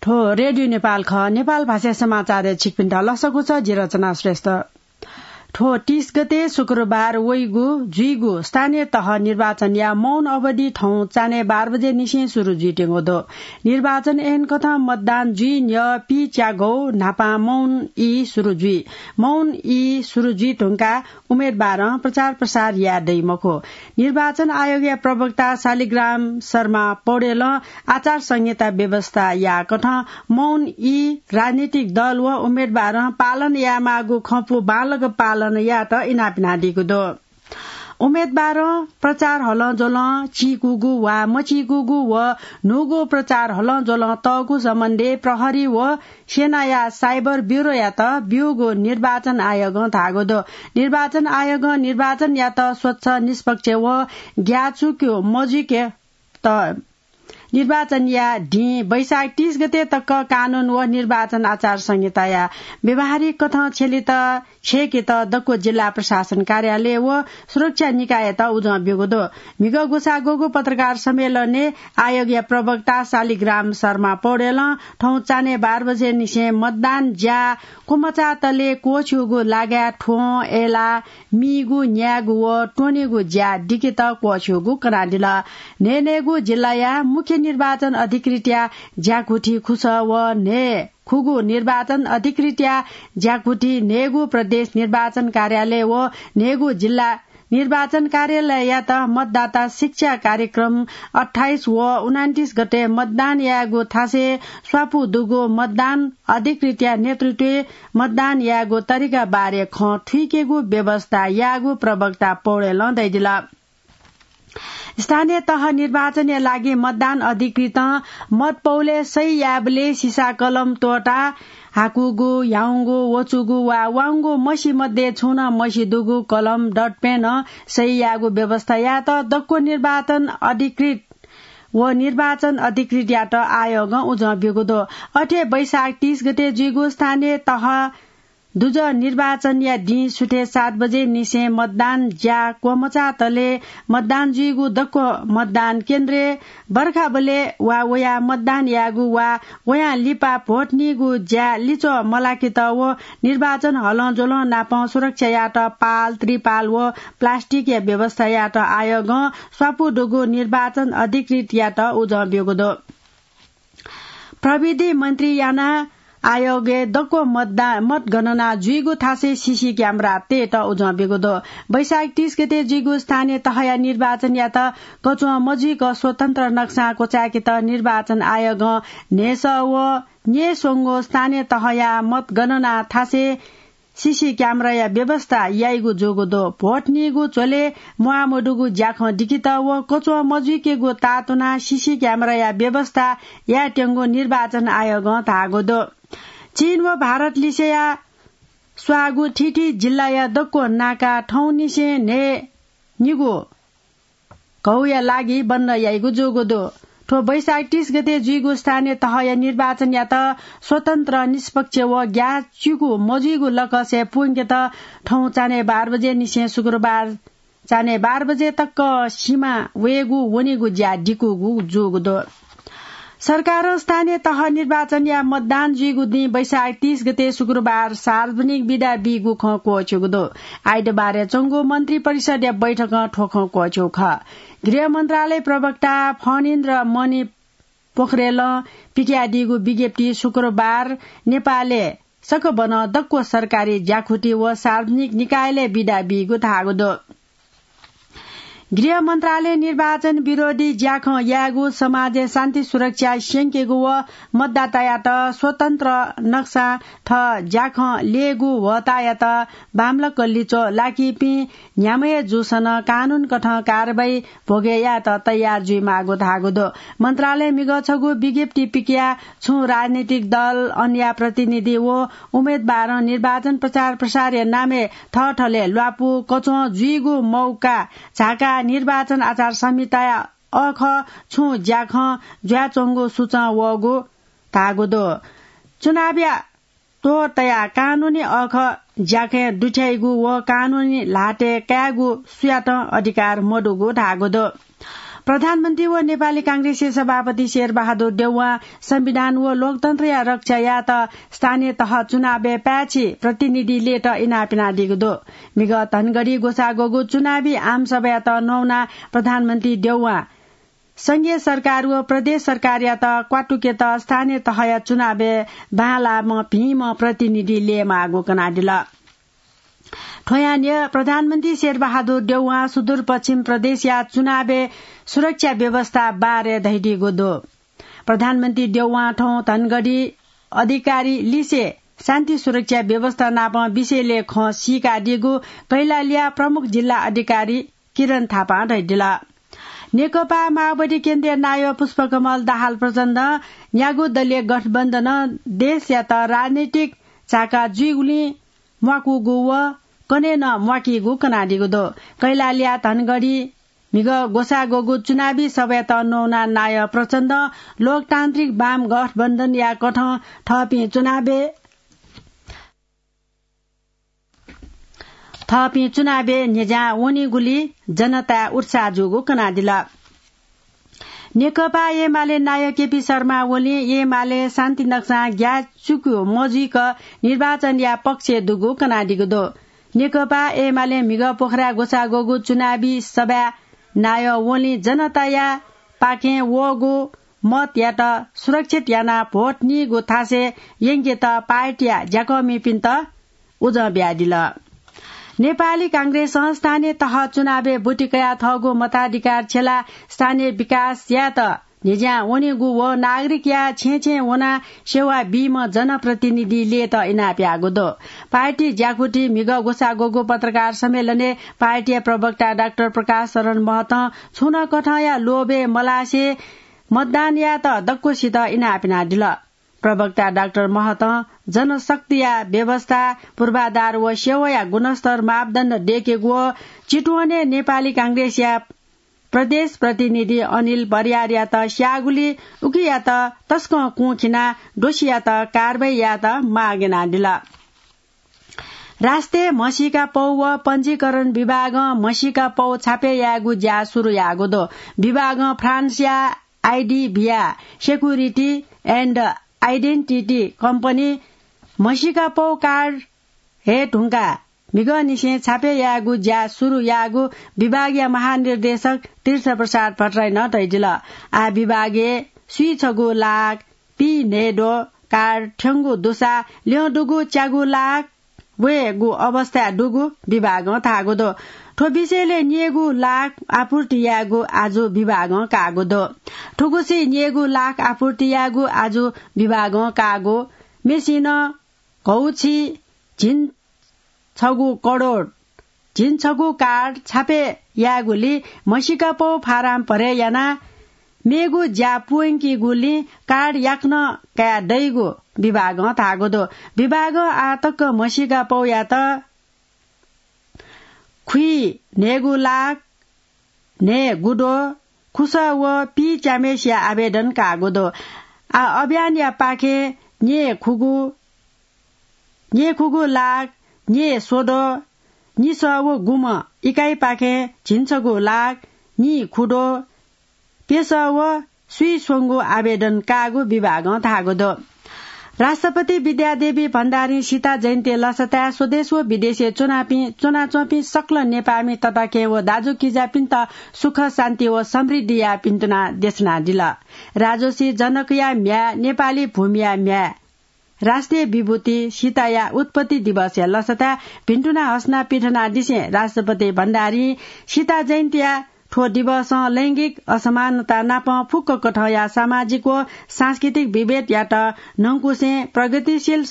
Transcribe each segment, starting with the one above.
ठो रेडियो नेपाल ख नेपाल भाषा समाचार छिकपिन्टा लसगु छ जिरचना श्रेष्ठ ठो 30 गते शुक्रबार वैगु जुइगु स्थानीय तह निर्वाचन या मौन अवधि ठाउँ चाने 12 बजे निसे सुरु जुइटेगो दो निर्वाचन एन कथा मतदान जुइ न्य पी च्यागौ नापा मौन ई सुरु जुइ मौन ई सुरु जुइ ढुंका उम्मेदवार प्रचार प्रसार या दैमको निर्वाचन आयोग या प्रवक्ता शालिग्राम शर्मा पौडेल आचार संहिता व्यवस्था या कथा मौन ई राजनीतिक दल व उम्मेदवार पालन या मागु खपु बालक पालन या त इनापिना दिगु दो उम्मेदवार प्रचार हल जोल चिकुगु वा मचिकुगु व नुगु प्रचार हल जोल तगु सम्बन्धी प्रहरी व सेना या साइबर ब्यूरो या त ब्यूगो निर्वाचन आयोग थागो दो निर्वाचन आयोग निर्वाचन या त स्वच्छ निष्पक्ष व ग्याचुक्यो मजिके त निर्वाचन या ढी वैशाख 30 गते तक कानून व निर्वाचन आचार संहिता या व्यवहारिक कथा छेलित छेके त दक्को जिल्ला प्रशासन कार्यालय व सुरक्षा निकाय त उजा बिगोदो मिग गुसागोगो पत्रकार सम्मेलन आयोग या प्रवक्ता शालिग्राम शर्मा पौडेल ठौ चाने 12 बजे निसे मतदान ज्या कुमचा तले कोछुगु लाग्या ठो एला मिगु न्यागु व टोनेगु ज्या डिके त कोछुगु कनादिला नेनेगु जिल्ला या मुख्य निर्वाचन अधिकृत्या ज्याकुठी खुस व ने खुगु निर्वाचन अधिकृत्या ज्याकुठी नेगु प्रदेश निर्वाचन कार्यालय व नेगु जिल्ला निर्वाचन कार्यालय या त मतदाता शिक्षा कार्यक्रम 28 व 29 गते मतदान यागो थासे स्वापु दुगो मतदान अधिकृत्या नेतृत्व मतदान यागो तरिका बारे ख ठुकेगु व्यवस्था यागो प्रवक्ता पौडेल दैदिला स्थानीय तह निर्वाचन लागि मतदान अधिकृत मत पौले सही याबले सिसा कलम तोटा हाकुगु याउगु वचुगु वा वांगु मसी मध्ये छुन मसी दुगु कलम डट पेन सही यागु व्यवस्था या त दक्को निर्वाचन अधिकृत व निर्वाचन अधिकृत या त आयोग उज बिगुदो अठे वैशाख 30 गते जुइगु स्थानीय तह दुज निर्वाचन या डी सुटे 7 बजे निसे मतदान ज्या कोमचा तले मतदान जुइगु दक्को मतदान केन्द्र बर्खा बले वा वया मतदान यागु वा वया लिपा भोट निगु ज्या लिचो मलाकित व निर्वाचन हल जोल नाप सुरक्षा याट पाल त्रिपाल व प्लास्टिक या व्यवस्था याट आयोग स्वापु डुगु निर्वाचन अधिकृत याट उज बिगुदो प्रविधि मन्त्री याना आयोगे दक्को मतगणना जुइगु थासे सीसी क्यामेरा तेट उज बिगुदो वैशाख 30 गते जुइगु स्थानीय तहया निर्वाचन या त कचुवा मजिक स्वतन्त्र नक्सा कोचाकी त निर्वाचन आयोग नेस व ने सोंगो स्थानीय तहया मतगणना थासे सीसी क्यामेरा या व्यवस्था याइगु जोगुदो भोट निगु चोले मुआमुडुगु ज्याख डिकित व कचुवा मजिकेगु तातुना सीसी क्यामेरा या व्यवस्था या टेंगो निर्वाचन आयोग थागुदो चीन व भारत लिसेया स्वागु ठिठी जिल्ला या दक्को नाका ठौ निसे ने निगु कौया लागि बन्न याइगु जोगुदो ठो वैशाख 30 गते जुइगु स्थानीय तह या निर्वाचन या त स्वतन्त्र निष्पक्ष व ग्याचुगु मजिगु लकसे पुंगे त ठौ चाने 12 बजे निसे शुक्रबार चाने 12 बजे तक सीमा वेगु वनिगु ज्या डिकुगु जोगुदो सरकार स्थानीय तह निर्वाचन या मतदान जुइगु दिन वैशाख 30 गते शुक्रबार सार्वजनिक विदा बिगु ख कोचुगुदो आइतबार चंगो मन्त्री परिषद या बैठक ठोख कोचुख गृह मन्त्रालय प्रवक्ता फणेन्द्र मणि पोखरेल पिक्यादिगु विज्ञप्ति शुक्रबार नेपालले सकबन दक्को सरकारी ज्याखुटी व सार्वजनिक निकायले विदा बिगु थागुदो गृह मन्त्रालय निर्वाचन विरोधी ज्याख यागु समाज शान्ति सुरक्षा सेंकेगु व मतदाता यात स्वतन्त्र नक्सा ठ ज्याख लेगु वता यात बामलक लिचो लाकिपि न्यामय जुसन कानून कठ कारबाही भोगे यात तयार जुइ मागु थागुदो मन्त्रालय मिगछगु विज्ञप्ति पिकिया छु राजनीतिक दल अन्य प्रतिनिधि व उम्मेदवार निर्वाचन प्रचार प्रसार नामे ठठले ल्वापु कचो जुइगु मौका झाका निर्वाचन आचार संहिता अख छु ज्याख ज्याचोंगो सुच वगु थागुदो चुनाव्या तो तया कानूनी अख ज्याखे दुठ्याइगु व कानूनी लाटे क्यागु सुयाट अधिकार मडुगु थागुदो प्रधानमन्त्री व नेपाली कांग्रेसी सभापति शेरबहादुर देउवा संविधान व लोकतन्त्र या रक्षा या त स्थानीय तह चुनावे प्याछि प्रतिनिधि लेट इनापिना दिगदो मिग धनगढ़ी गोसागोगो चुनावी आम सभा त नौना प्रधानमन्त्री देउवा संघीय सरकार व प्रदेश सरकार या त क्वाटुके त स्थानीय तह या चुनावे बालाम भीम प्रतिनिधि ले मागो कनाडिल ठोयान्य प्रधानमन्त्री शेरबहादुर देउवा सुदूरपश्चिम प्रदेश या चुनावे सुरक्षा व्यवस्था बारे धैडी गोदो प्रधानमन्त्री देउवा ठौ धनगढ़ी अधिकारी लिसे शान्ति सुरक्षा व्यवस्था नाप विषयले ख सिका दिगो कैलालिया प्रमुख जिल्ला अधिकारी किरण थापा धैडिला नेकपा माओवादी केन्द्रीय नायक पुष्पकमल दाहाल प्रचण्ड न्यागो दलीय गठबन्धन देश या त राजनीतिक चाका जुइगुली म्वाकुगु व कने न म्वाकीगु कनाडिगु दो कैलालिया धनगढ़ी मिग गोसागोगु चुनावी सभा त नौना नाय प्रचण्ड लोकतान्त्रिक वाम गठबन्धन या कठ थपी चुनावे निजा ओनीगुली जनता उत्साहजुगु कनाडिला नेकपा एमाले नायक केपी शर्मा ओली एमाले शान्ति नक्सा ग्या चुक्यो मोजिक निर्वाचन या पक्ष दुगु कनाडिगु दो नेकपा एमाले मिग पोखरा गोसागोगु चुनावी सभा नाय ओली जनता या पाके वोगु मत या त सुरक्षित याना भोट निगु थासे यंगे त पार्टिया ज्याकमी पिन्त उज ब्यादिल नेपाली कांग्रेस स्थानीय तह चुनावे बुटिकया थगो मताधिकार छेला स्थानीय विकास या त निजा ओनीगु व नागरिक या छे ओना सेवा बीम जनप्रतिनिधि ले त इनाप्यागो दो पार्टी ज्याकुटी मिग गोसागोगो पत्रकार सम्मेलने पार्टी प्रवक्ता डाक्टर प्रकाश शरण महत छुन कठ या लोबे मलासे मतदान या त दक्कोसित इनापिना दिल प्रवक्ता डाक्टर महत जनशक्ति या व्यवस्था पूर्वाधार व सेवा या गुणस्तर मापदण्ड देखेगो चितुवने नेपाली कांग्रेस या प्रदेश प्रतिनिधि अनिल बरियार या त स्यागुली उकी या त तस्क कुखिना दोषी या त कारवाही या त मागेना दिला राष्ट्रिय मसीका पौ व पंजीकरण विभाग मसीका पौ छापे यागु ज्या सुरु यागो दो विभाग फ्रान्स या आईडी भिया सेक्युरिटी एन्ड आइडेन्टिटी कम्पनी मसीका पौ कार्ड हे ढुङ्गा मिग निसे छापे यागु ज्या सुरु यागु विभागीय महानिर्देशक तीर्थ प्रसाद भट्टराई न तैजिल आ विभागीय सुई छगु लाग पी नेडो कार्ड ठ्यङ्गु दुसा ल्यो डुगु च्यागु लाग वे गु अवस्था डुगु विभाग थागो दो ठो विषयले नियगु लाख आपूर्ति यागु आज विभाग कागो दो ठुकुसी नियगु लाख आपूर्ति यागु आज विभाग कागो मेसिन कौछि झिन छगु करोड झिन छगु कार्ड छापे यागुली मसिका पौ फाराम परे याना मेगु ज्या पुएंकी गुली कार्ड याक्न का दैगु विभाग थागो दो विभाग आतक मसिका पौ या त खुई नेगु लाख ने गुडो खुस व पी च्यामेसिया आवेदन कागो दो आ अभियान या पाखे ने खुगु लाख ने सोडो नि व गुम इकाई पाखे झिन्छगु लाख नि खुडो पेस व सुई सोंगु आवेदन कागु विभाग थागो दो राष्ट्रपति विद्यादेवी भण्डारी सीता जयन्ती लसता स्वदेश व विदेशी चुनाचोपी सक्ल नेपामी तटाके व दाजु किजा पिन्त सुख शान्ति व समृद्धि या पिन्तुना देशना दिल राजोशी जनकया म्या नेपाली भूमिया म्या राष्ट्रिय विभूति सीता या उत्पत्ति दिवस या लसता पिन्तुना हस्ना पिठना दिसे राष्ट्रपति भण्डारी सीता जयन्ती ठो दिवस लैंगिक असमानता नाप फुक्क कठ या सामाजिक व सांस्कृतिक विभेद या त नंकुसे प्रगतिशील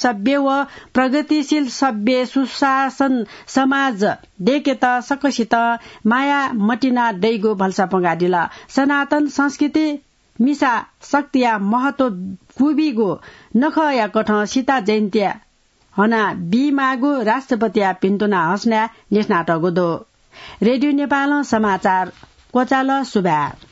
सभ्य सुशासन समाज देखे त सकसित माया मटिना दैगो भल्सा पंगाडिला सनातन संस्कृति मिसा शक्तिया महत्व कुबिगो नख या कठ सीता जयन्ती हना बिमागो राष्ट्रपति पिन्तुना हस्ना नेस्नाटगो दो रेडियो नेपाल समाचार कोचाल सुबा